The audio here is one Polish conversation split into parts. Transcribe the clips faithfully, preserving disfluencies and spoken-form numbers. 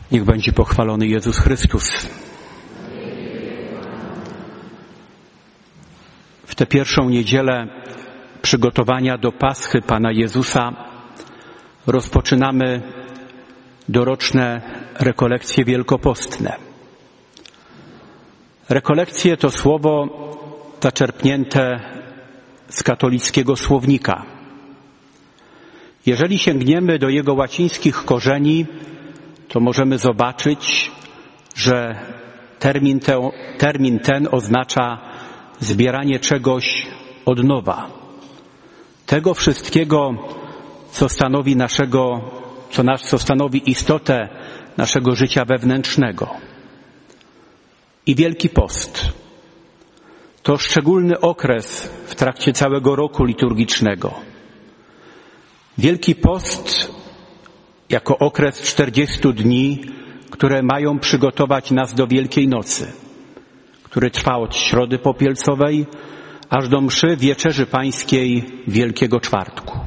Niech będzie pochwalony Jezus Chrystus. W tę pierwszą niedzielę przygotowania do Paschy Pana Jezusa rozpoczynamy doroczne rekolekcje wielkopostne. Rekolekcje to słowo zaczerpnięte z katolickiego słownika. Jeżeli sięgniemy do jego łacińskich korzeni, to możemy zobaczyć, że termin, te, termin ten oznacza zbieranie czegoś od nowa. Tego wszystkiego, co stanowi naszego, co, nas, co stanowi istotę naszego życia wewnętrznego. I Wielki Post to szczególny okres w trakcie całego roku liturgicznego. Wielki Post jako okres czterdziestu dni, które mają przygotować nas do Wielkiej Nocy, który trwa od Środy Popielcowej aż do mszy Wieczerzy Pańskiej Wielkiego Czwartku.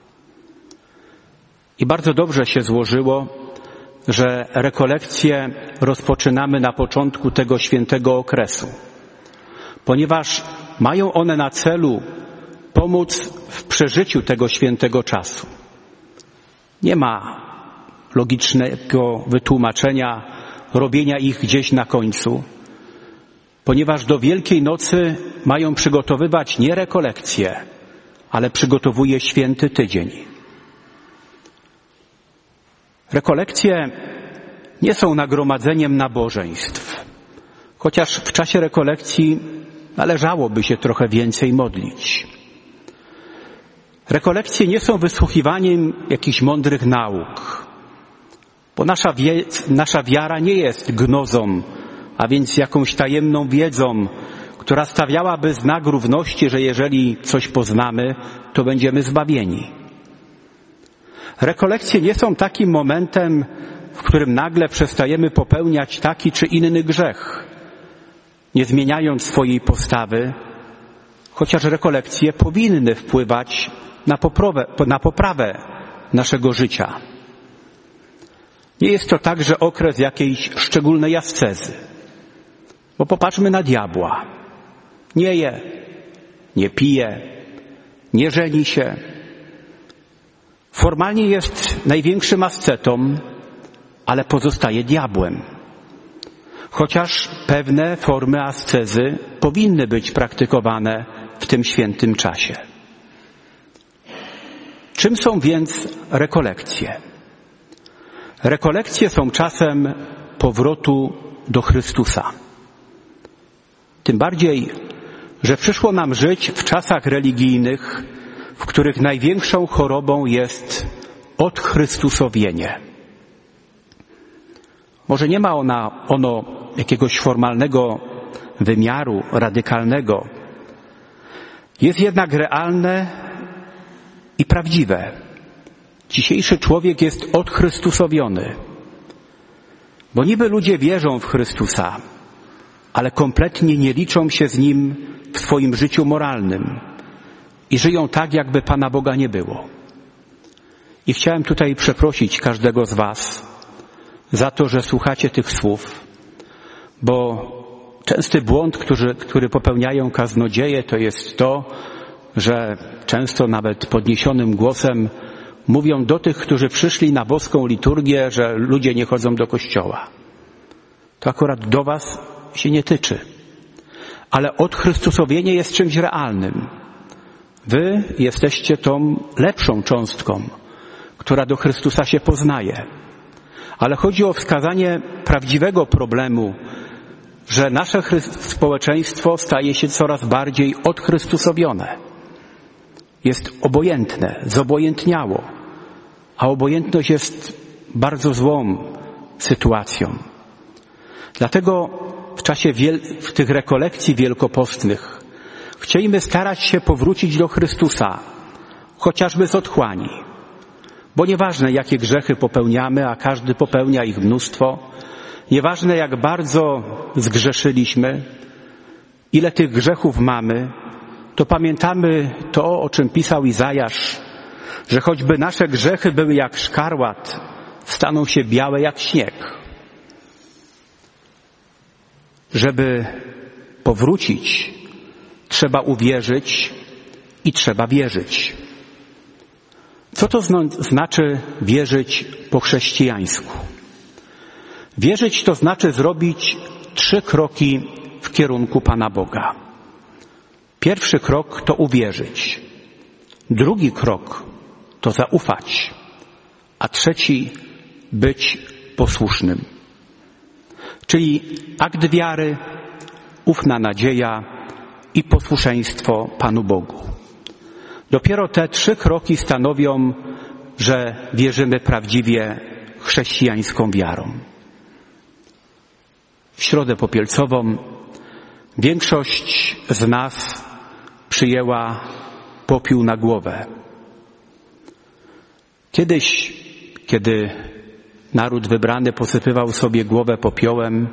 I bardzo dobrze się złożyło, że rekolekcje rozpoczynamy na początku tego świętego okresu, ponieważ mają one na celu pomóc w przeżyciu tego świętego czasu. Nie ma logicznego wytłumaczenia robienia ich gdzieś na końcu, ponieważ do Wielkiej Nocy mają przygotowywać nie rekolekcje, ale przygotowuje święty tydzień. Rekolekcje nie są nagromadzeniem nabożeństw, chociaż w czasie rekolekcji należałoby się trochę więcej modlić. Rekolekcje nie są wysłuchiwaniem jakichś mądrych nauk, bo nasza, wie, nasza wiara nie jest gnozą, a więc jakąś tajemną wiedzą, która stawiałaby znak równości, że jeżeli coś poznamy, to będziemy zbawieni. Rekolekcje nie są takim momentem, w którym nagle przestajemy popełniać taki czy inny grzech, nie zmieniając swojej postawy, chociaż rekolekcje powinny wpływać na poprawę, na poprawę naszego życia. Nie jest to także okres jakiejś szczególnej ascezy, bo popatrzmy na diabła. Nie je, nie pije, nie żeni się. Formalnie jest największym ascetą, ale pozostaje diabłem. Chociaż pewne formy ascezy powinny być praktykowane w tym świętym czasie. Czym są więc rekolekcje? Rekolekcje są czasem powrotu do Chrystusa. Tym bardziej, że przyszło nam żyć w czasach religijnych, w których największą chorobą jest odchrystusowienie. Może nie ma ona, ono jakiegoś formalnego wymiaru, radykalnego. Jest jednak realne i prawdziwe. Dzisiejszy człowiek jest odchrystusowiony, bo niby ludzie wierzą w Chrystusa, ale kompletnie nie liczą się z Nim w swoim życiu moralnym i żyją tak, jakby Pana Boga nie było. I chciałem tutaj przeprosić każdego z Was za to, że słuchacie tych słów, bo częsty błąd, który, który popełniają kaznodzieje, to jest to, że często nawet podniesionym głosem mówią do tych, którzy przyszli na boską liturgię, że ludzie nie chodzą do kościoła. To akurat do Was się nie tyczy. Ale odchrystusowienie jest czymś realnym. Wy jesteście tą lepszą cząstką, która do Chrystusa się poznaje. Ale chodzi o wskazanie prawdziwego problemu, że nasze społeczeństwo staje się coraz bardziej odchrystusowione. Jest obojętne, zobojętniało, a obojętność jest bardzo złą sytuacją. Dlatego w czasie wiel- w tych rekolekcji wielkopostnych chcielibyśmy starać się powrócić do Chrystusa, chociażby z otchłani. Bo nieważne, jakie grzechy popełniamy, a każdy popełnia ich mnóstwo, nieważne, jak bardzo zgrzeszyliśmy, ile tych grzechów mamy, to pamiętamy to, o czym pisał Izajasz, że choćby nasze grzechy były jak szkarłat, staną się białe jak śnieg. Żeby powrócić, trzeba uwierzyć i trzeba wierzyć. Co to znaczy wierzyć po chrześcijańsku? Wierzyć to znaczy zrobić trzy kroki w kierunku Pana Boga. Pierwszy krok to uwierzyć. Drugi krok to zaufać. A trzeci być posłusznym. Czyli akt wiary, ufna nadzieja i posłuszeństwo Panu Bogu. Dopiero te trzy kroki stanowią, że wierzymy prawdziwie chrześcijańską wiarą. W Środę Popielcową większość z nas przyjęła popiół na głowę. Kiedyś, kiedy naród wybrany posypywał sobie głowę popiołem,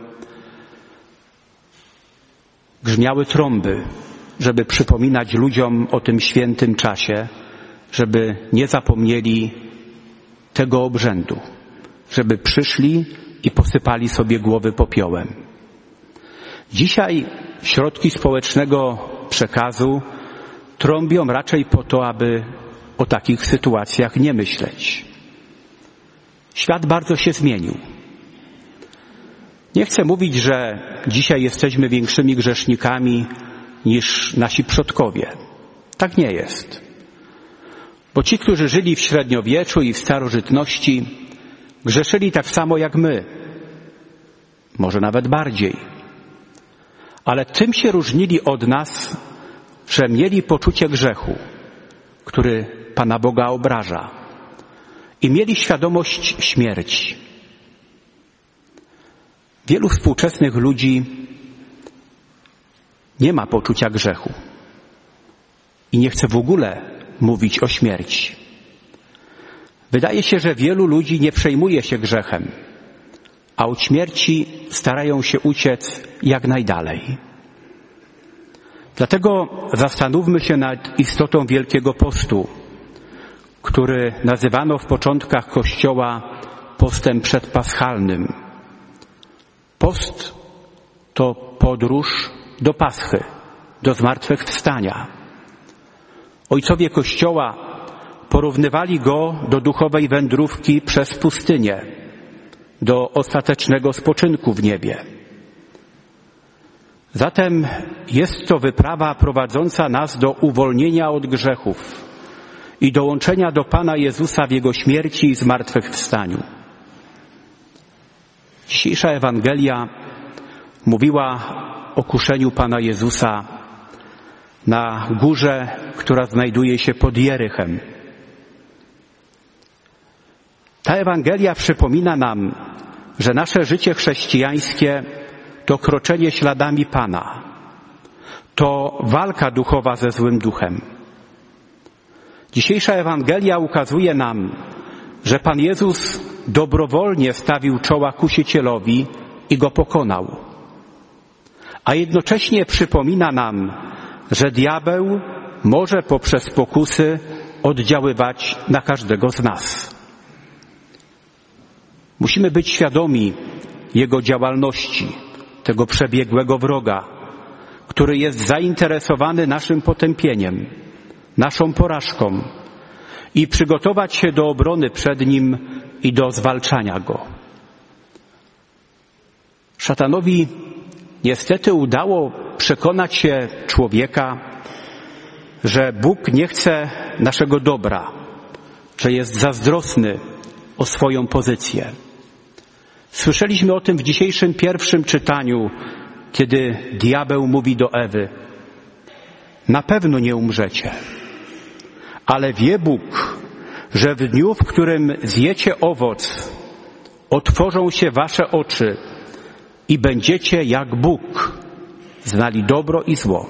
grzmiały trąby, żeby przypominać ludziom o tym świętym czasie, żeby nie zapomnieli tego obrzędu, żeby przyszli i posypali sobie głowy popiołem. Dzisiaj środki społecznego przekazu trąbią raczej po to, aby o takich sytuacjach nie myśleć. Świat bardzo się zmienił. Nie chcę mówić, że dzisiaj jesteśmy większymi grzesznikami niż nasi przodkowie. Tak nie jest. Bo ci, którzy żyli w średniowieczu i w starożytności, grzeszyli tak samo jak my. Może nawet bardziej. Ale tym się różnili od nas, że mieli poczucie grzechu, który Pana Boga obraża. I mieli świadomość śmierci. Wielu współczesnych ludzi nie ma poczucia grzechu i nie chce w ogóle mówić o śmierci. Wydaje się, że wielu ludzi nie przejmuje się grzechem, a od śmierci starają się uciec jak najdalej. Dlatego zastanówmy się nad istotą Wielkiego Postu, który nazywano w początkach Kościoła postem przedpaschalnym. Post to podróż do Paschy, do zmartwychwstania. Ojcowie Kościoła porównywali go do duchowej wędrówki przez pustynię, do ostatecznego spoczynku w niebie. Zatem jest to wyprawa prowadząca nas do uwolnienia od grzechów i dołączenia do Pana Jezusa w Jego śmierci i zmartwychwstaniu. Dzisiejsza Ewangelia mówiła o kuszeniu Pana Jezusa na górze, która znajduje się pod Jerychem. Ta Ewangelia przypomina nam, że nasze życie chrześcijańskie to kroczenie śladami Pana. To walka duchowa ze złym duchem. Dzisiejsza Ewangelia ukazuje nam, że Pan Jezus dobrowolnie stawił czoła kusicielowi i go pokonał. A jednocześnie przypomina nam, że diabeł może poprzez pokusy oddziaływać na każdego z nas. Musimy być świadomi jego działalności, tego przebiegłego wroga, który jest zainteresowany naszym potępieniem, naszą porażką i przygotować się do obrony przed nim i do zwalczania go. Szatanowi niestety udało przekonać się człowieka, że Bóg nie chce naszego dobra, że jest zazdrosny o swoją pozycję. Słyszeliśmy o tym w dzisiejszym pierwszym czytaniu, kiedy diabeł mówi do Ewy: na pewno nie umrzecie, ale wie Bóg, że w dniu, w którym zjecie owoc, otworzą się wasze oczy i będziecie jak Bóg, znali dobro i zło.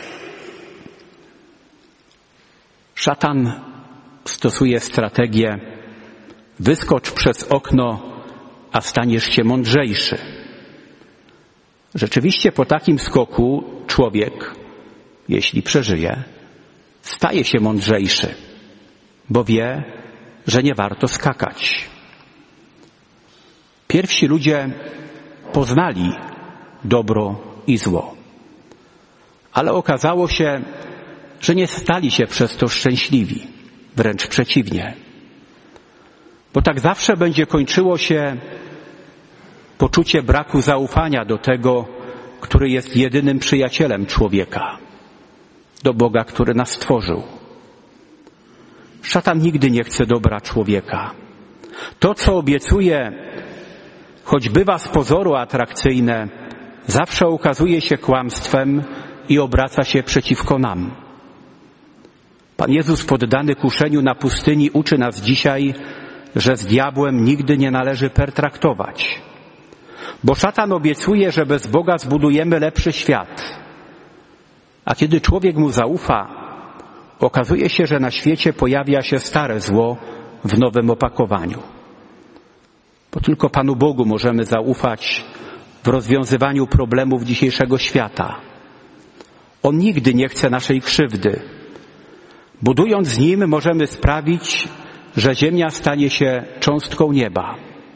Szatan stosuje strategię: wyskocz przez okno, a staniesz się mądrzejszy. Rzeczywiście po takim skoku człowiek, jeśli przeżyje, staje się mądrzejszy, bo wie, że nie warto skakać. Pierwsi ludzie poznali dobro i zło. Ale okazało się, że nie stali się przez to szczęśliwi, wręcz przeciwnie. Bo tak zawsze będzie kończyło się poczucie braku zaufania do tego, który jest jedynym przyjacielem człowieka, do Boga, który nas stworzył. Szatan nigdy nie chce dobra człowieka. To, co obiecuje, choć bywa z pozoru atrakcyjne, zawsze okazuje się kłamstwem i obraca się przeciwko nam. Pan Jezus poddany kuszeniu na pustyni uczy nas dzisiaj, że z diabłem nigdy nie należy pertraktować. Bo szatan obiecuje, że bez Boga zbudujemy lepszy świat. A kiedy człowiek mu zaufa, okazuje się, że na świecie pojawia się stare zło w nowym opakowaniu. Bo tylko Panu Bogu możemy zaufać w rozwiązywaniu problemów dzisiejszego świata. On nigdy nie chce naszej krzywdy. Budując z Nim możemy sprawić, że ziemia stanie się cząstką nieba.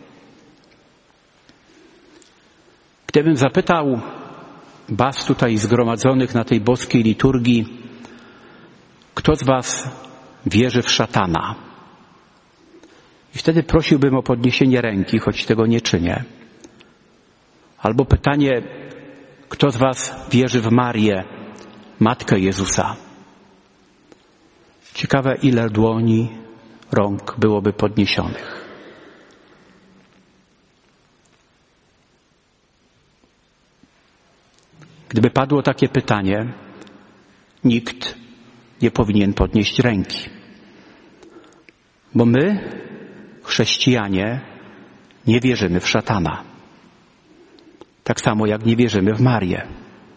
Gdybym zapytał was tutaj zgromadzonych na tej boskiej liturgii, kto z was wierzy w szatana? I wtedy prosiłbym o podniesienie ręki, choć tego nie czynię. Albo pytanie, kto z was wierzy w Marię, Matkę Jezusa? Ciekawe, ile dłoni, rąk byłoby podniesionych. Gdyby padło takie pytanie, nikt nie powinien podnieść ręki. Bo my, chrześcijanie, nie wierzymy w szatana. Tak samo jak nie wierzymy w Marię.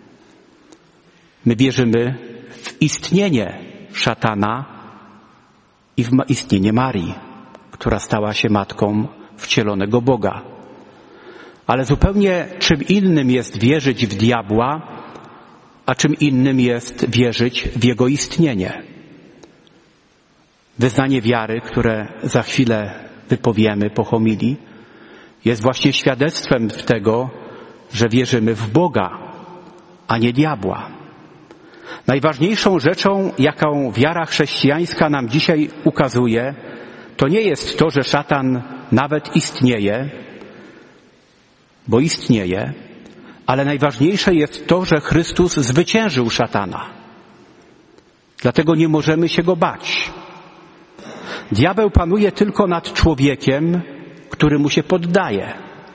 My wierzymy w istnienie szatana i w istnienie Marii, która stała się matką wcielonego Boga. Ale zupełnie czym innym jest wierzyć w diabła, a czym innym jest wierzyć w jego istnienie. Wyznanie wiary, które za chwilę wypowiemy po homilii, jest właśnie świadectwem tego, że wierzymy w Boga, a nie diabła. Najważniejszą rzeczą, jaką wiara chrześcijańska nam dzisiaj ukazuje, to nie jest to, że szatan nawet istnieje, bo istnieje, ale najważniejsze jest to, że Chrystus zwyciężył szatana. Dlatego nie możemy się go bać. Diabeł panuje tylko nad człowiekiem, który mu się poddaje.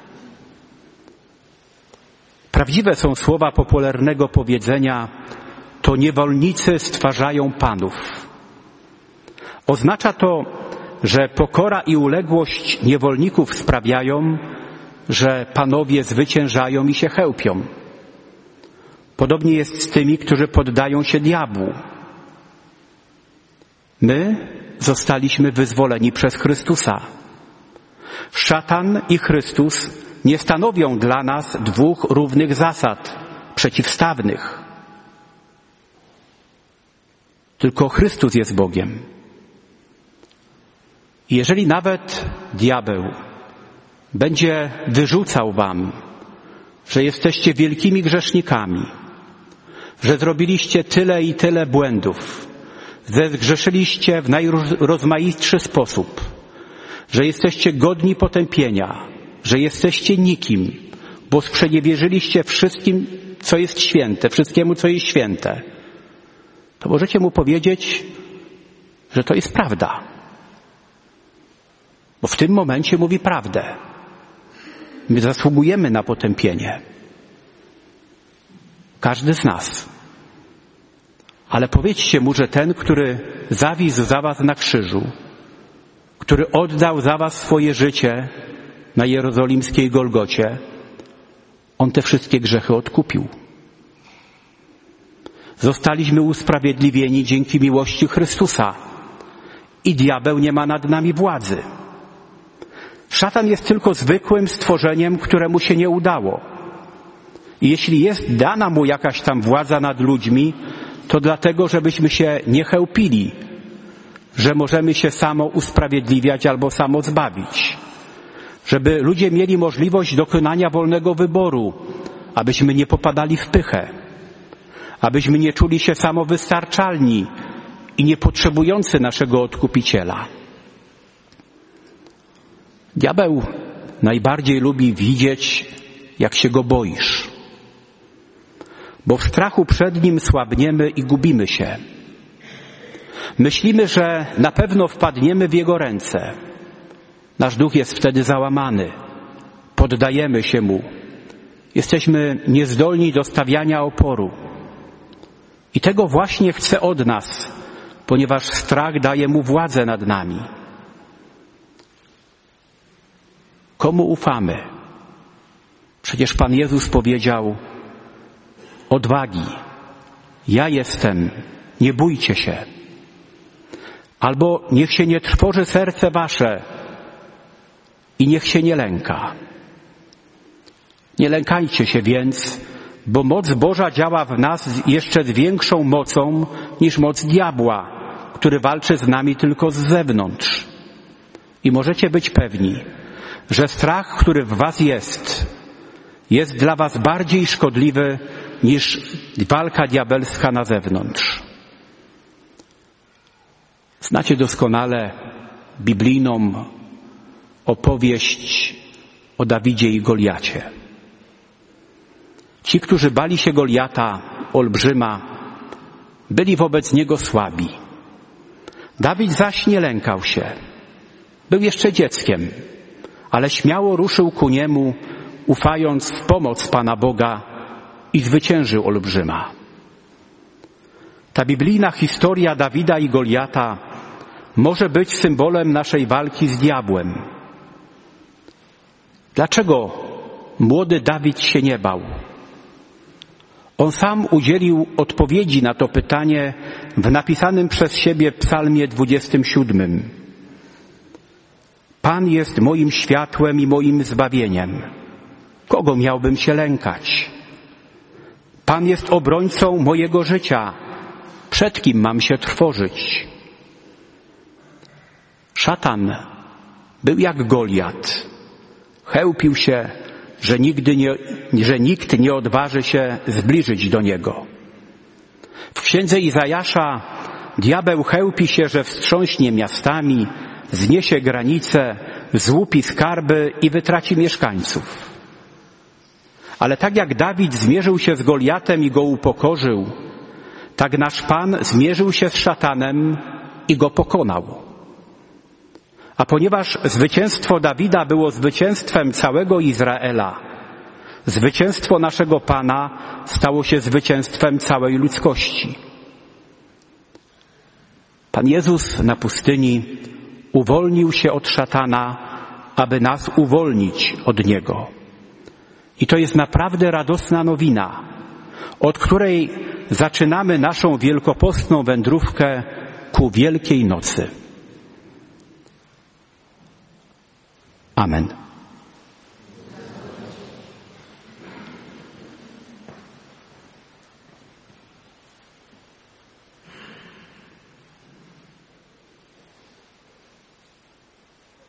Prawdziwe są słowa popularnego powiedzenia: to niewolnicy stwarzają panów. Oznacza to, że pokora i uległość niewolników sprawiają, że panowie zwyciężają i się chełpią. Podobnie jest z tymi, którzy poddają się diabłu. My zostaliśmy wyzwoleni przez Chrystusa. Szatan i Chrystus nie stanowią dla nas dwóch równych zasad, przeciwstawnych. Tylko Chrystus jest Bogiem. I jeżeli nawet diabeł będzie wyrzucał wam, że jesteście wielkimi grzesznikami, że zrobiliście tyle i tyle błędów, że zgrzeszyliście w najrozmaitszy sposób, że jesteście godni potępienia, że jesteście nikim, bo sprzeniewierzyliście wszystkim, co jest święte, wszystkiemu, co jest święte, to możecie mu powiedzieć, że to jest prawda. Bo w tym momencie mówi prawdę. My zasługujemy na potępienie. Każdy z nas. Ale powiedzcie mu, że ten, który zawisł za was na krzyżu, który oddał za was swoje życie na jerozolimskiej Golgocie, on te wszystkie grzechy odkupił. Zostaliśmy usprawiedliwieni dzięki miłości Chrystusa i diabeł nie ma nad nami władzy. Szatan jest tylko zwykłym stworzeniem, któremu się nie udało. I jeśli jest dana mu jakaś tam władza nad ludźmi, to dlatego, żebyśmy się nie chełpili, że możemy się samo usprawiedliwiać albo samo zbawić. Żeby ludzie mieli możliwość dokonania wolnego wyboru, abyśmy nie popadali w pychę, abyśmy nie czuli się samowystarczalni i niepotrzebujący naszego Odkupiciela. Diabeł najbardziej lubi widzieć, jak się go boisz, bo w strachu przed nim słabniemy i gubimy się. Myślimy, że na pewno wpadniemy w jego ręce. Nasz duch jest wtedy załamany. Poddajemy się mu. Jesteśmy niezdolni do stawiania oporu. I tego właśnie chce od nas, ponieważ strach daje mu władzę nad nami. Komu ufamy? Przecież Pan Jezus powiedział: odwagi, ja jestem, nie bójcie się. Albo niech się nie trwoży serce wasze i niech się nie lęka. Nie lękajcie się więc, bo moc Boża działa w nas jeszcze z większą mocą niż moc diabła, który walczy z nami tylko z zewnątrz. I możecie być pewni, że strach, który w was jest, jest dla was bardziej szkodliwy niż walka diabelska na zewnątrz. Znacie doskonale biblijną opowieść o Dawidzie i Goliacie. Ci, którzy bali się Goliata, olbrzyma, byli wobec niego słabi. Dawid zaś nie lękał się. Był jeszcze dzieckiem, ale śmiało ruszył ku niemu, ufając w pomoc Pana Boga, i zwyciężył olbrzyma. Ta biblijna historia Dawida i Goliata może być symbolem naszej walki z diabłem. Dlaczego młody Dawid się nie bał? On sam udzielił odpowiedzi na to pytanie w napisanym przez siebie psalmie dwudziestym siódmym. Pan jest moim światłem i moim zbawieniem. Kogo miałbym się lękać? Pan jest obrońcą mojego życia. Przed kim mam się trwożyć? Szatan był jak Goliat. Chełpił się, że, nigdy nie, że nikt nie odważy się zbliżyć do niego. W księdze Izajasza diabeł chełpi się, że wstrząśnie miastami, zniesie granice, złupi skarby i wytraci mieszkańców. Ale tak jak Dawid zmierzył się z Goliatem i go upokorzył, tak nasz Pan zmierzył się z szatanem i go pokonał. A ponieważ zwycięstwo Dawida było zwycięstwem całego Izraela, zwycięstwo naszego Pana stało się zwycięstwem całej ludzkości. Pan Jezus na pustyni uwolnił się od szatana, aby nas uwolnić od niego. I to jest naprawdę radosna nowina, od której zaczynamy naszą wielkopostną wędrówkę ku Wielkiej Nocy. Amen.